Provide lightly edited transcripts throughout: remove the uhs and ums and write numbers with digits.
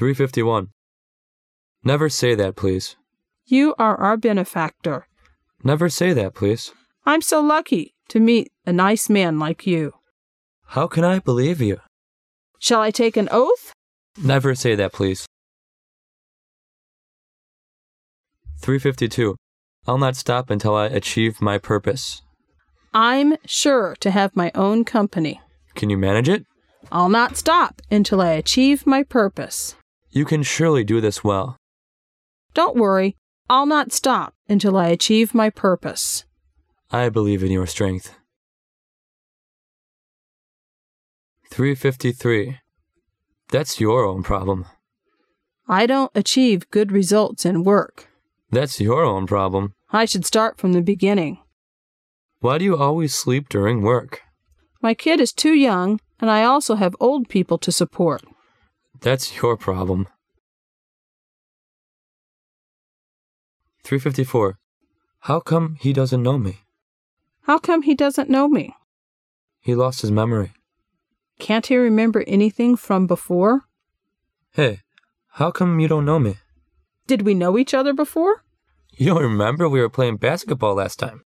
351. Never say that, please. You are our benefactor. Never say that, please. I'm so lucky to meet a nice man like you. How can I believe you? Shall I take an oath? Never say that, please. 352. I'll not stop until I achieve my purpose. I'm sure to have my own company. Can you manage it? I'll not stop until I achieve my purpose. You can surely do this well. Don't worry, I'll not stop until I achieve my purpose. I believe in your strength. 353. That's your own problem. I don't achieve good results in work. That's your own problem. I should start from the beginning. Why do you always sleep during work? My kid is too young, and I also have old people to support. That's your problem. 354. How come he doesn't know me? How come he doesn't know me? He lost his memory. Can't he remember anything from before? Hey, how come you don't know me? Did we know each other before? You don't remember we were playing basketball last time?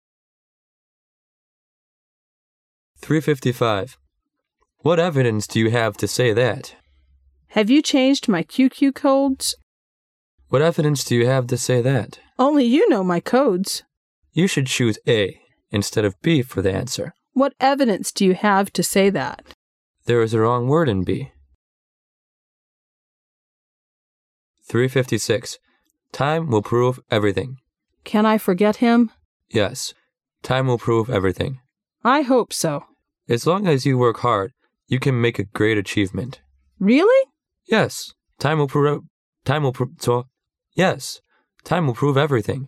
355. What evidence do you have to say that? Have you changed my QQ codes? What evidence do you have to say that? Only you know my codes. You should choose A instead of B for the answer. What evidence do you have to say that? There is a wrong word in B. 356. Time will prove everything. Can I forget him? Yes, time will prove everything. I hope so. As long as you work hard, you can make a great achievement. Really? Yes, time will prove everything.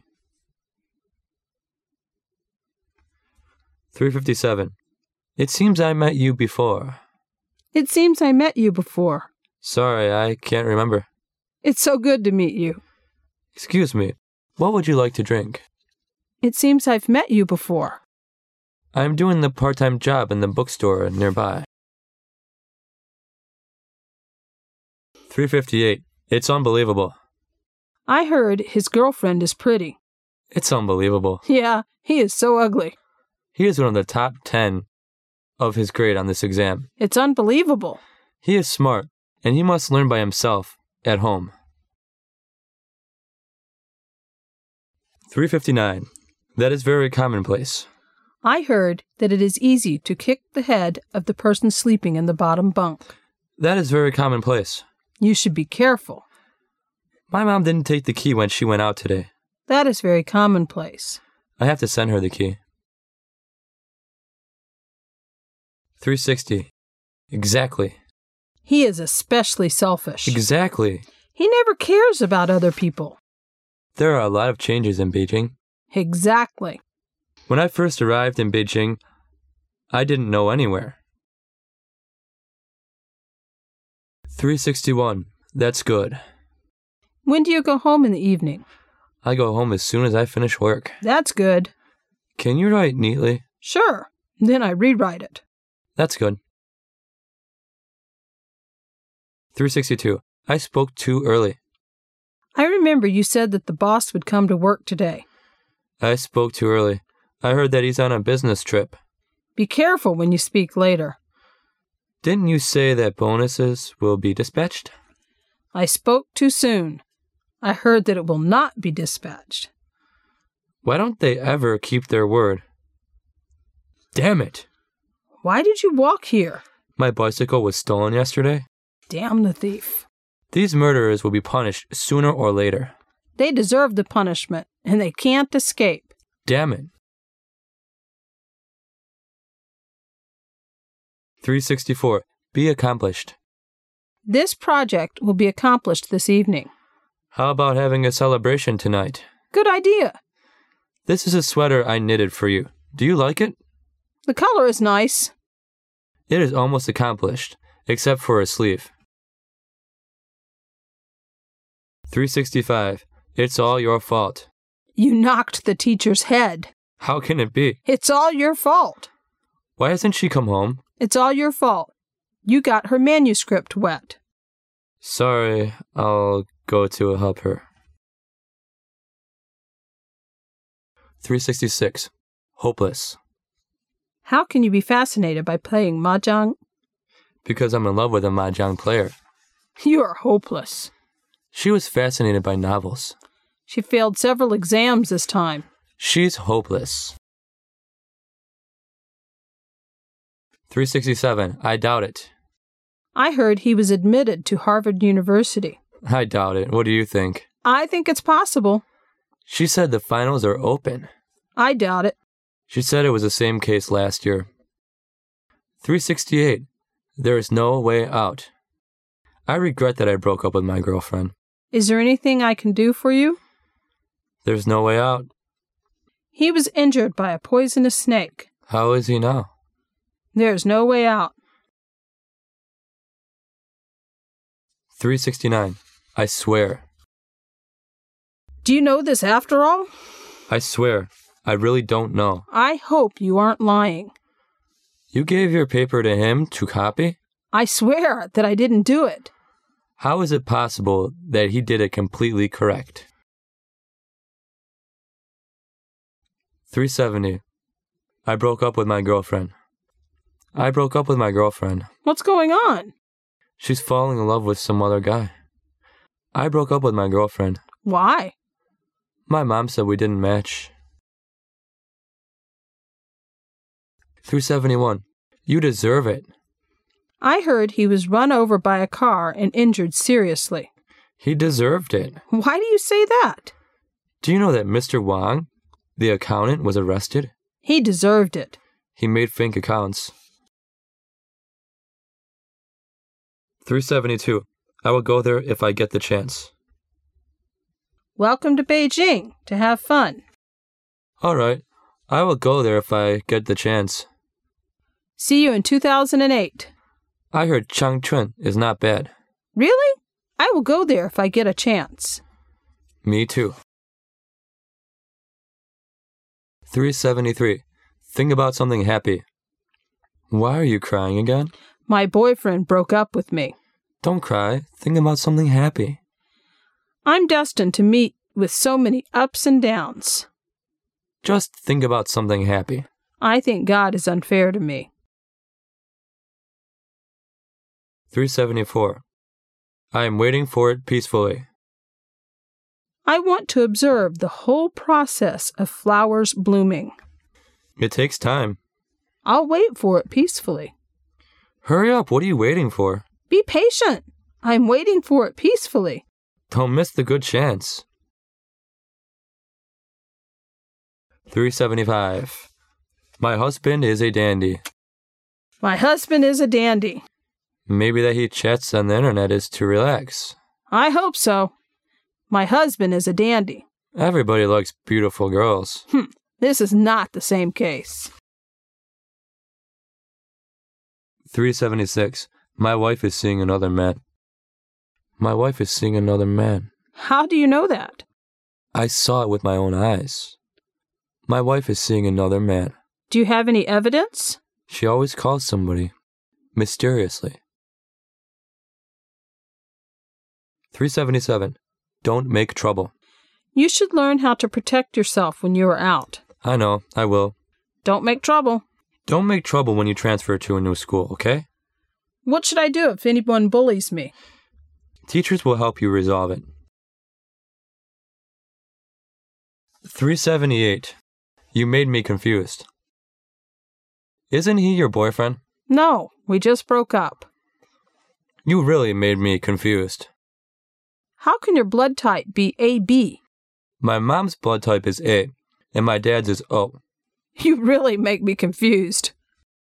357. It seems I met you before. It seems I met you before. Sorry, I can't remember. It's so good to meet you. Excuse me, what would you like to drink? It seems I've met you before. I'm doing the part-time job in the bookstore nearby. 358. It's unbelievable. I heard his girlfriend is pretty. It's unbelievable. Yeah, he is so ugly. He is one of the top 10 of his grade on this exam. It's unbelievable. He is smart, and he must learn by himself at home. 359. That is very commonplace. I heard that it is easy to kick the head of the person sleeping in the bottom bunk. That is very commonplace. You should be careful. My mom didn't take the key when she went out today. That is very commonplace. I have to send her the key. 360. Exactly. He is especially selfish. Exactly. He never cares about other people. There are a lot of changes in Beijing. Exactly. When I first arrived in Beijing, I didn't know anywhere. 361. That's good. When do you go home in the evening? I go home as soon as I finish work. That's good. Can you write neatly? Sure. Then I rewrite it. That's good. 362. I spoke too early. I remember you said that the boss would come to work today. I spoke too early. I heard that he's on a business trip. Be careful when you speak later. Didn't you say that bonuses will be dispatched? I spoke too soon. I heard that it will not be dispatched. Why don't they ever keep their word? Damn it! Why did you walk here? My bicycle was stolen yesterday. Damn the thief. These murderers will be punished sooner or later. They deserve the punishment, and they can't escape. Damn it. 364. Be accomplished. This project will be accomplished this evening. How about having a celebration tonight? Good idea. This is a sweater I knitted for you. Do you like it? The color is nice. It is almost accomplished, except for a sleeve. 365. It's all your fault. You knocked the teacher's head. How can it be? It's all your fault. Why hasn't she come home? It's all your fault. You got her manuscript wet. Sorry, I'll go to help her. 366. Hopeless. How can you be fascinated by playing mahjong? Because I'm in love with a mahjong player. You are hopeless. She was fascinated by novels. She failed several exams this time. She's hopeless. 367. I doubt it. I heard he was admitted to Harvard University. I doubt it. What do you think? I think it's possible. She said the finals are open. I doubt it. She said it was the same case last year. 368. There is no way out. I regret that I broke up with my girlfriend. Is there anything I can do for you? There's no way out. He was injured by a poisonous snake. How is he now? There's no way out. 369. I swear. Do you know this after all? I swear. I really don't know. I hope you aren't lying. You gave your paper to him to copy? I swear that I didn't do it. How is it possible that he did it completely correct? 370. I broke up with my girlfriend. I broke up with my girlfriend. What's going on? She's falling in love with some other guy. I broke up with my girlfriend. Why? My mom said we didn't match. 371. You deserve it. I heard he was run over by a car and injured seriously. He deserved it. Why do you say that? Do you know that Mr. Wang, the accountant, was arrested? He deserved it. He made fake accounts. 372. I will go there if I get the chance. Welcome to Beijing to have fun. All right. I will go there if I get the chance. See you in 2008. I heard Changchun is not bad. Really? I will go there if I get a chance. Me too. 373. Think about something happy. Why are you crying again? My boyfriend broke up with me. Don't cry. Think about something happy. I'm destined to meet with so many ups and downs. Just think about something happy. I think God is unfair to me. 374. I am waiting for it peacefully. I want to observe the whole process of flowers blooming. It takes time. I'll wait for it peacefully. Hurry up. What are you waiting for? Be patient. I'm waiting for it peacefully. Don't miss the good chance. 375. My husband is a dandy. My husband is a dandy. Maybe that he chats on the internet is to relax. I hope so. My husband is a dandy. Everybody likes beautiful girls. This is not the same case. 376. My wife is seeing another man. My wife is seeing another man. How do you know that? I saw it with my own eyes. My wife is seeing another man. Do you have any evidence? She always calls somebody. Mysteriously. 377. Don't make trouble. You should learn how to protect yourself when you are out. I know, I will. Don't make trouble. Don't make trouble when you transfer to a new school, okay? What should I do if anyone bullies me? Teachers will help you resolve it. 378. You made me confused. Isn't he your boyfriend? No, we just broke up. You really made me confused. How can your blood type be AB? My mom's blood type is A, and my dad's is O. You really make me confused.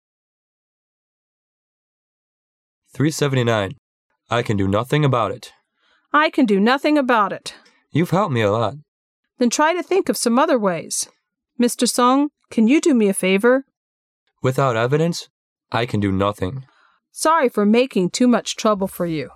379. I can do nothing about it. I can do nothing about it. You've helped me a lot. Then try to think of some other ways. Mr. Song, can you do me a favor? Without evidence, I can do nothing. Sorry for making too much trouble for you.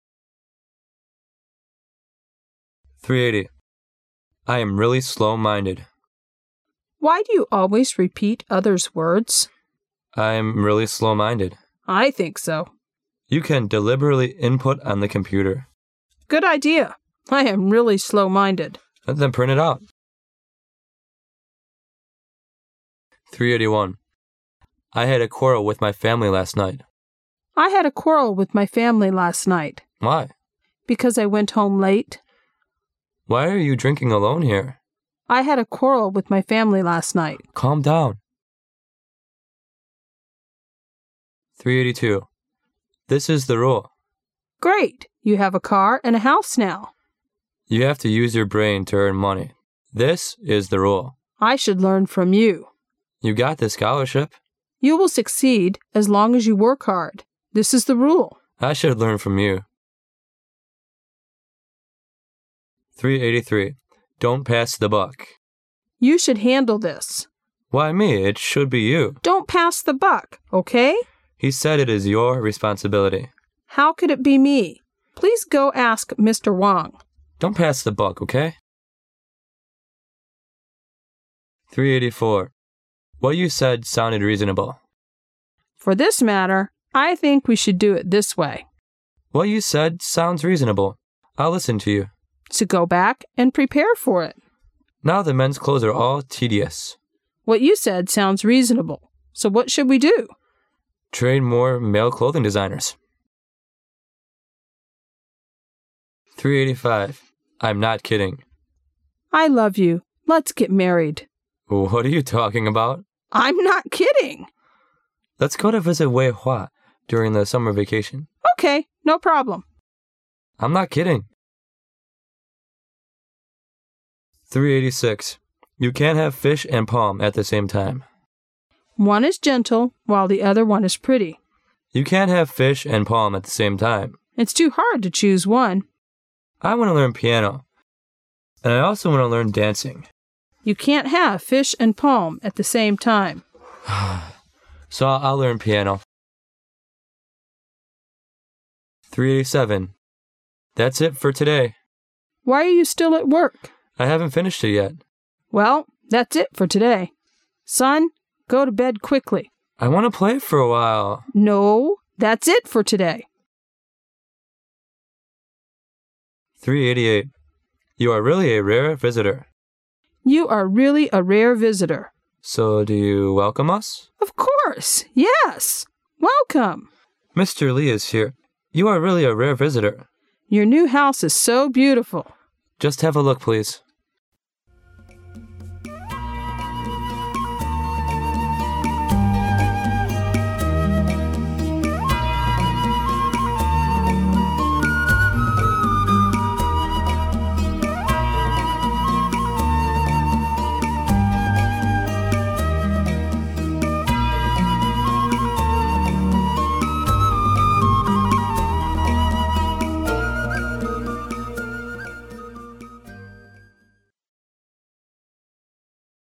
380. I am really slow-minded. Why do you always repeat others' words? I'm really slow-minded. I think so. You can deliberately input on the computer. Good idea. I am really slow-minded. And then print it out. 381. I had a quarrel with my family last night. I had a quarrel with my family last night. Why? Because I went home late. Why are you drinking alone here? I had a quarrel with my family last night. Calm down. 382. This is the rule. Great. You have a car and a house now. You have to use your brain to earn money. This is the rule. I should learn from you. You got the scholarship. You will succeed as long as you work hard. This is the rule. I should learn from you. 383. Don't pass the buck. You should handle this. Why me? It should be you. Don't pass the buck, okay? He said it is your responsibility. How could it be me? Please go ask Mr. Wang. Don't pass the buck, okay? 384. What you said sounded reasonable. For this matter, I think we should do it this way. What you said sounds reasonable. I'll listen to you. To go back and prepare for it. Now the men's clothes are all tedious. What you said sounds reasonable. So what should we do? Train more male clothing designers. 385. I'm not kidding. I love you. Let's get married. What are you talking about? I'm not kidding. Let's go to visit Wei Hua during the summer vacation. Okay, no problem. I'm not kidding. 386. You can't have fish and palm at the same time. One is gentle, while the other one is pretty. You can't have fish and palm at the same time. It's too hard to choose one. I want to learn piano. And I also want to learn dancing. You can't have fish and palm at the same time. So I'll learn piano. 387. That's it for today. Why are you still at work? I haven't finished it yet. Well, that's it for today. Son, go to bed quickly. I want to play for a while. No, that's it for today. 388. You are really a rare visitor. You are really a rare visitor. So do you welcome us? Of course, yes. Welcome. Mr. Lee is here. You are really a rare visitor. Your new house is so beautiful. Just have a look, please.